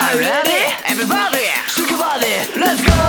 Are you ready? Everybody, shake your body, let's go!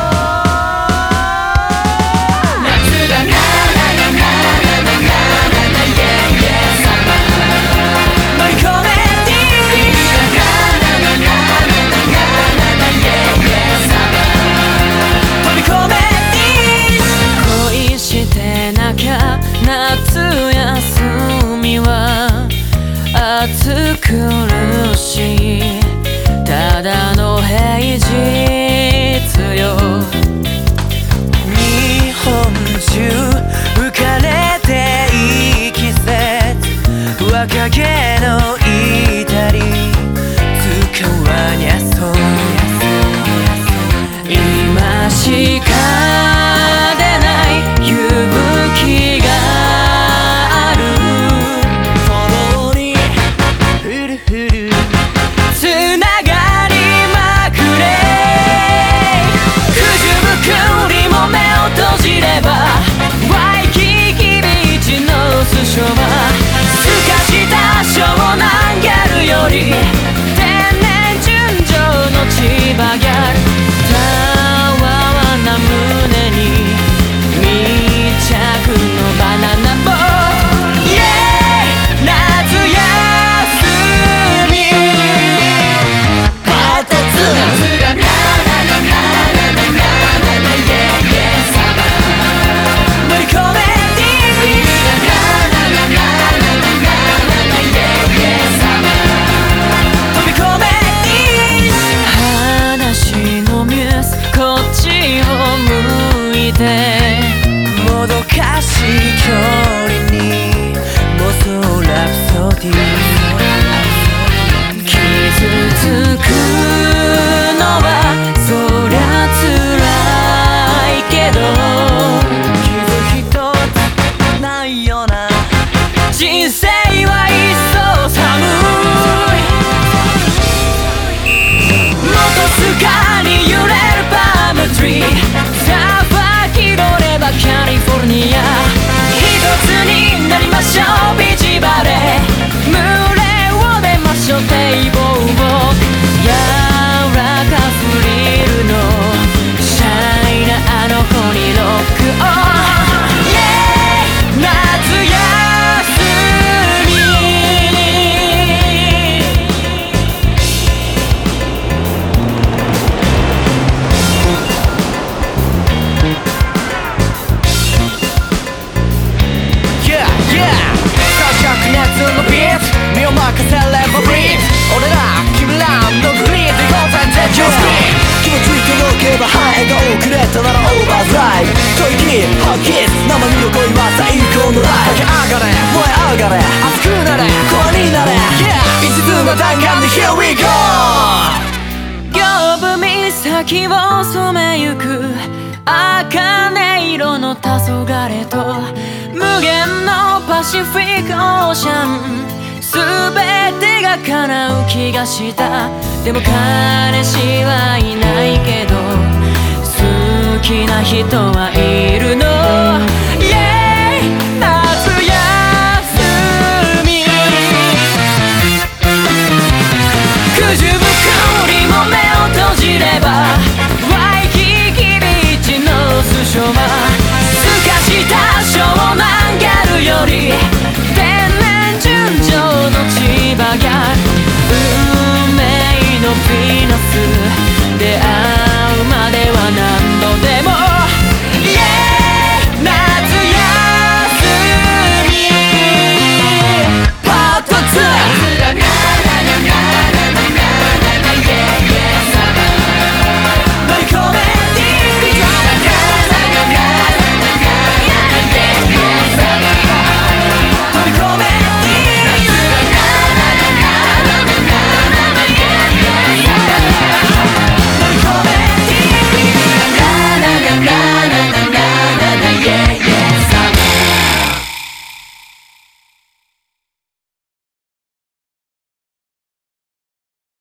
夏だななななななななな Yeah yeah summer 乗り込めていいなななななななな Yeah yeah summer 飛び込めていい恋してなきゃ夏休みは暑苦しいただの平日よ日本中浮かれていい季節若気の至り使わにゃそう今しか出ない勇気があるフォローにフルフルつながりまくれくじぶくりも目を閉じればワイキキビーチのスショはすかした湘南ギャルより天然純情の千葉ギャルたわわな胸に密着のバナナボーもどかしい距離に妄想ラプソディ傷つくのはそりゃ辛いけど傷一つないよな人生は一層寒い元スカに揺れるパームトリーキャリフォルニア一つになりましょうビーチバレー群れを出ましょう堤防を柔らかフリルのシャイなあの子にロックオン Yeah 夏休み夏のビート身を任せればブリーズ俺ら君らのグリーンでゴーザンゼジョースピー気持ちいい届けばハイが遅れたならオーバードライブ吐息ハッキス生身の恋は最高のライブ駆け上がれ燃え上がれ熱くなれ声になれ Yeah 一途な弾丸で Here we go 屏風岬を染めゆく茜色の黄昏と無限のパシフィックオーシャン全てが叶う気がしたでも彼氏はいないけど好きな人はいるの